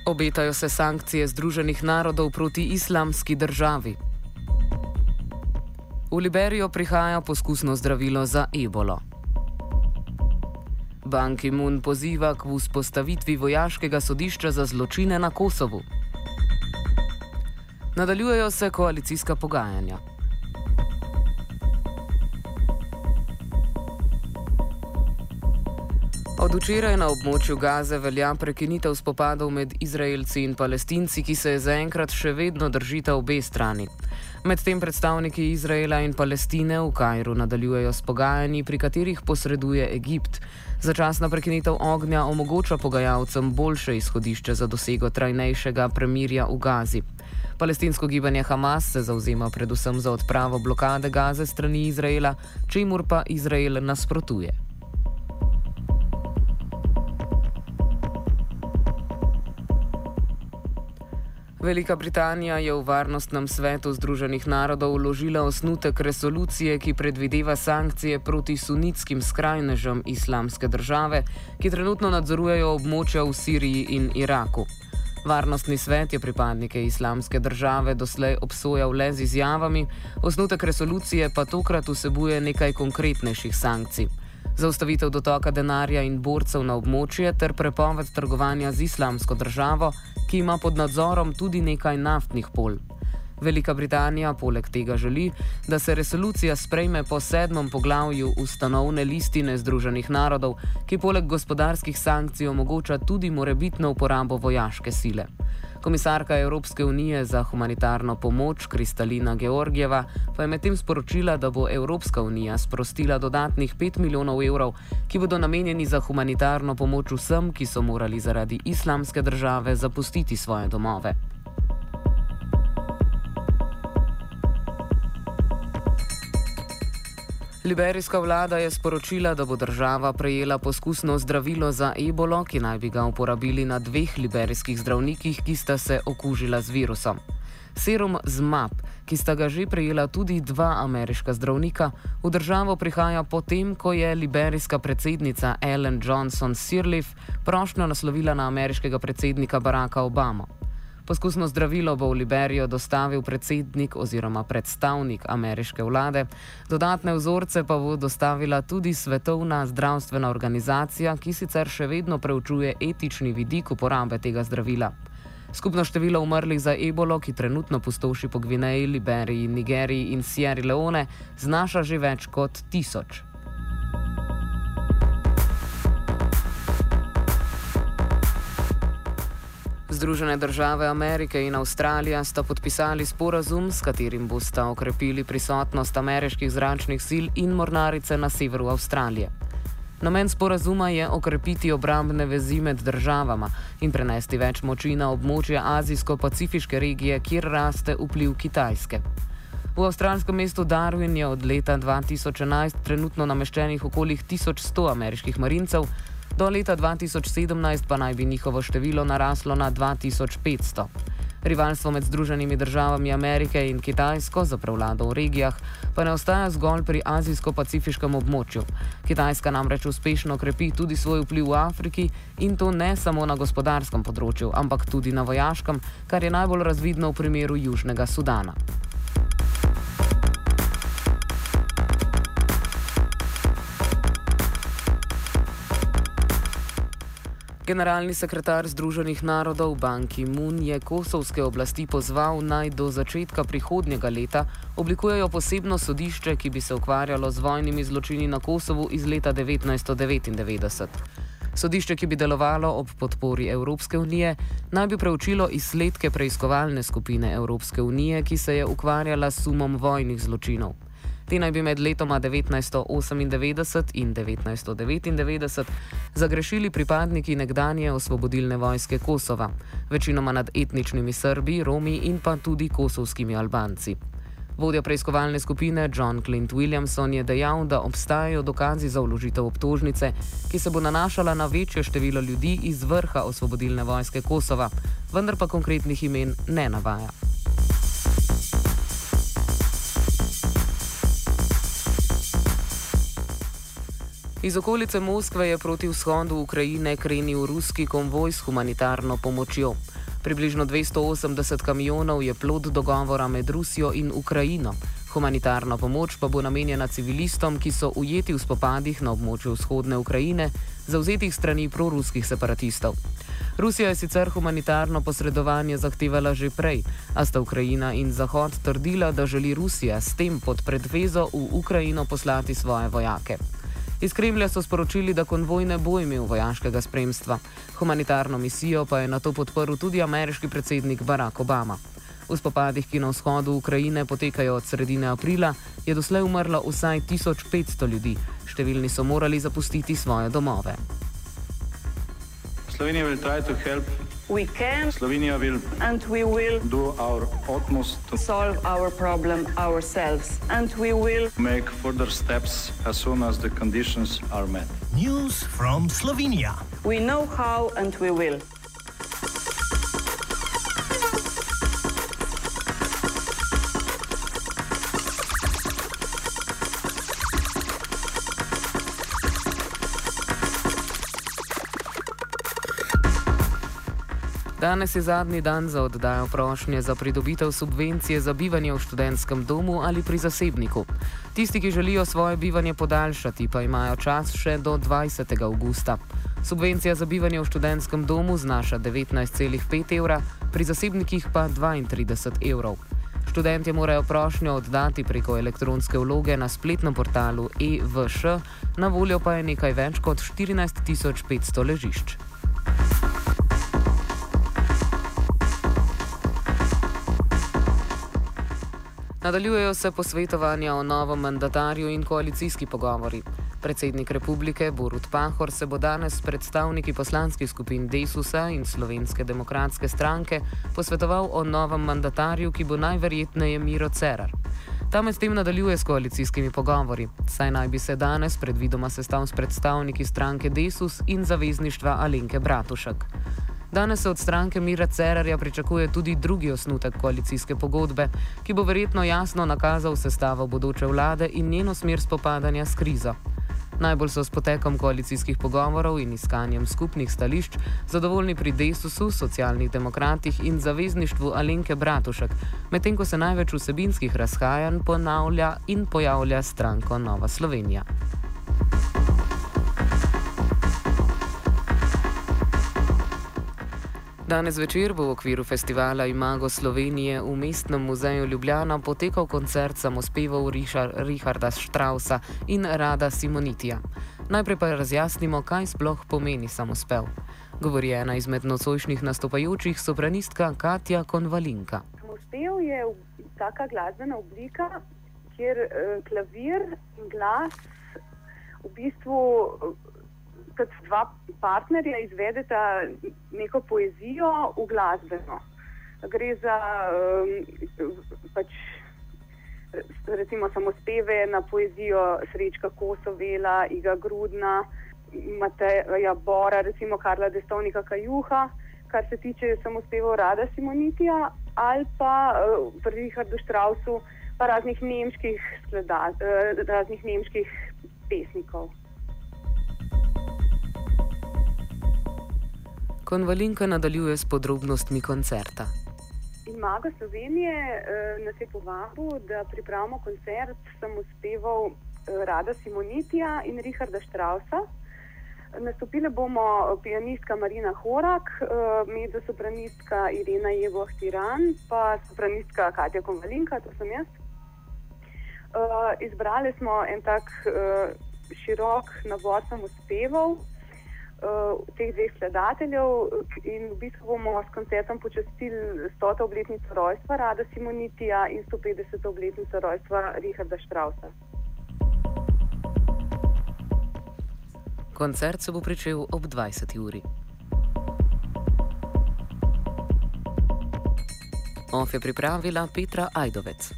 Obetajo se sankcije Združenih narodov proti Islamski državi. V Liberijo prihaja poskusno zdravilo za ebolo. Ban Ki-moon poziva k vzpostavitvi vojaškega sodišča za zločine na Kosovu. Nadaljujejo se koalicijska pogajanja. Od včeraj na območju Gaze velja prekinitev spopadov med Izraelci in Palestinci, ki se zaenkrat še vedno držita obe strani. Medtem predstavniki Izraela in Palestine v Kairu nadaljujejo s pogajanji, pri katerih posreduje Egipt. Začasna prekinitev ognja omogoča pogajalcem boljše izhodišče za dosego trajnejšega premirja v Gazi. Palestinsko gibanje Hamas se zavzema predvsem za odpravo blokade Gaze strani Izraela, čemur pa Izrael nasprotuje. Velika Britanija je v Varnostnem svetu Združenih narodov vložila osnutek resolucije, ki predvideva sankcije proti sunitskim skrajnežem Islamske države, ki trenutno nadzorujejo območja v Siriji in Iraku. Varnostni svet je pripadnike Islamske države doslej obsojal le z izjavami, osnutek resolucije pa tokrat vsebuje nekaj konkretnejših sankcij. Zaustavitev dotoka denarja in borcev na območje ter prepoved trgovanja z Islamsko državo, ki ima pod nadzorom tudi nekaj naftnih polj. Velika Britanija poleg tega želi, da se resolucija sprejme po 7. poglavju ustanovne listine Združenih narodov, ki poleg gospodarskih sankcij omogoča tudi morebitno uporabo vojaške sile. Komisarka Evropske unije za humanitarno pomoč Kristalina Georgieva pa je medtem sporočila, da bo Evropska unija sprostila dodatnih 5 milijonov evrov, ki bodo namenjeni za humanitarno pomoč vsem, ki so morali zaradi Islamske države zapustiti svoje domove. Liberijska vlada je sporočila, da bo država prejela poskusno zdravilo za ebolo, ki naj bi ga uporabili na 2 liberijskih zdravnikih, ki sta se okužila z virusom. Serum ZMapp, ki sta ga že prejela tudi 2 ameriška zdravnika, v državo prihaja potem, ko je liberijska predsednica Ellen Johnson Sirleaf prošnjo naslovila na ameriškega predsednika Baracka Obamo. Poskusno zdravilo bo v Liberijo dostavil predsednik oziroma predstavnik ameriške vlade, dodatne vzorce pa bo dostavila tudi Svetovna zdravstvena organizacija, ki sicer še vedno preučuje etični vidik uporabe tega zdravila. Skupno število umrlih za ebolo, ki trenutno pustoši po Gvineji, Liberiji, Nigeriji in Sierra Leone, znaša že več kot 1000. Združene države Amerike in Avstralija sta podpisali sporazum, s katerim bosta okrepili prisotnost ameriških zračnih sil in mornarice na severu Avstralije. Namen sporazuma je okrepiti obrambne vezi med državama in prenesti več moči na območje azijsko-pacifiške regije, kjer raste vpliv Kitajske. V avstralskem mestu Darwin je od leta 2011 trenutno nameščenih okoli 1100 ameriških marincev, do leta 2017 pa naj bi njihovo število naraslo na 2500. Rivalstvo med Združenimi državami Amerike in Kitajsko za prevlado v regijah pa ne ostaja zgolj pri azijsko-pacifiškem območju. Kitajska namreč uspešno krepi tudi svoj vpliv v Afriki in to ne samo na gospodarskem področju, ampak tudi na vojaškem, kar je najbolj razvidno v primeru Južnega Sudana. Generalni sekretar Združenih narodov Ban Ki-moon je kosovske oblasti pozval, naj do začetka prihodnjega leta oblikujejo posebno sodišče, ki bi se ukvarjalo z vojnimi zločini na Kosovu iz leta 1999. Sodišče, ki bi delovalo ob podpori Evropske unije, naj bi preučilo izsledke preiskovalne skupine Evropske unije, ki se je ukvarjala s sumom vojnih zločinov. Te naj bi med letoma 1998 in 1999 zagrešili pripadniki nekdanje osvobodilne vojske Kosova, večinoma nad etničnimi Srbi, Romi in pa tudi kosovskimi Albanci. Vodja preiskovalne skupine John Clint Williamson je dejal, da obstajajo dokazi za vložitev obtožnice, ki se bo nanašala na večje število ljudi iz vrha osvobodilne vojske Kosova, vendar pa konkretnih imen ne navaja. Iz okolice Moskve je proti vzhodu Ukrajine krenil ruski konvoj s humanitarno pomočjo. Približno 280 kamionov je plod dogovora med Rusijo in Ukrajino. Humanitarna pomoč pa bo namenjena civilistom, ki so ujeti v spopadih na območju vzhodne Ukrajine, zavzetih strani proruskih separatistov. Rusija je sicer humanitarno posredovanje zahtevala že prej, a sta Ukrajina in Zahod trdila, da želi Rusija s tem pod predvezo v Ukrajino poslati svoje vojake. Iz Kremlja so sporočili, da konvoj ne bo imel vojaškega spremstva. Humanitarno misijo pa je nato podprl tudi ameriški predsednik Barack Obama. V spopadih, ki na vzhodu Ukrajine potekajo od sredine aprila, je doslej umrlo vsaj 1500 ljudi. Številni so morali zapustiti svoje domove. Slovenija will try to help. We can. Slovenija will. And we will. Do our utmost to solve our problem ourselves. And we will. Make further steps as soon as the conditions are met. News from Slovenia. We know how and we will. Danes je zadnji dan za oddajo prošnje za pridobitev subvencije za bivanje v študentskem domu ali pri zasebniku. Tisti, ki želijo svoje bivanje podaljšati, pa imajo čas še do 20. avgusta. Subvencija za bivanje v študentskem domu znaša 19,5 evra, pri zasebnikih pa 32 evrov. Študentje morajo prošnjo oddati preko elektronske vloge na spletnem portalu EVŠ, na voljo pa je nekaj več kot 14.500 ležišč. Nadaljujejo se posvetovanja o novem mandatarju in koalicijski pogovori. Predsednik republike Borut Pahor se bo danes s predstavniki poslanskih skupin Desusa in Slovenske demokratske stranke posvetoval o novem mandatarju, ki bo najverjetneje Miro Cerar. Ta medtem nadaljuje s koalicijskimi pogovori, saj naj bi se danes predvidoma sestal s predstavniki stranke Desus in zavezništva Alenke Bratušek. Danes se od stranke Mira Cerarja pričakuje tudi drugi osnutek koalicijske pogodbe, ki bo verjetno jasno nakazal sestavo bodoče vlade in njeno smer spopadanja s krizo. Najbolj so s potekom koalicijskih pogovorov in iskanjem skupnih stališč zadovoljni pri Desusu, Socialnih demokratih in zavezništvu Alenke Bratušek, medtem ko se največ vsebinskih razhajanj ponavlja in pojavlja stranko Nova Slovenija. Danes večer bo v okviru festivala Imago Slovenije v Mestnem muzeju Ljubljana potekal koncert samospevov Richarda Straussa in Rada Simonitija. Najprej pa razjasnimo, kaj sploh pomeni samospev. Govori ena izmed nocojšnjih nastopajočih, sopranistka Katja Konvalinka. Samospev je taka glasbena oblika, kjer klavir in glas v bistvu kot dva partnerja izvedeta neko poezijo v glasbeno. Gre za recimo samospeve na poezijo Srečka Kosovela, Iga Grudna, Mateja Bora, recimo Karla Destovnika Kajuha, kar se tiče samospevov Rada Simonitija, ali pa pri Richardu Straussu pa raznih nemških pesnikov. Konvalinka nadaljuje s podrobnostmi koncerta. Imago Slovenije nas je povabil, da pripravimo koncert samospevov Rada Simonitija in Richarda Straussa. Nastopile bomo pianistka Marina Horak, mezzosopranistka Irena Jevoh-Tiran, pa sopranistka Katja Konvalinka, to sem jaz. Izbrali smo en tak širok nabor samospevov teh dveh skladateljev in v bistvu bomo s koncertom počastili 100. obletnico rojstva Rada Simonitija in 150. obletnico rojstva Richarda Straussa. Koncert se bo pričel ob 20. uri. OF je pripravila Petra Ajdovec.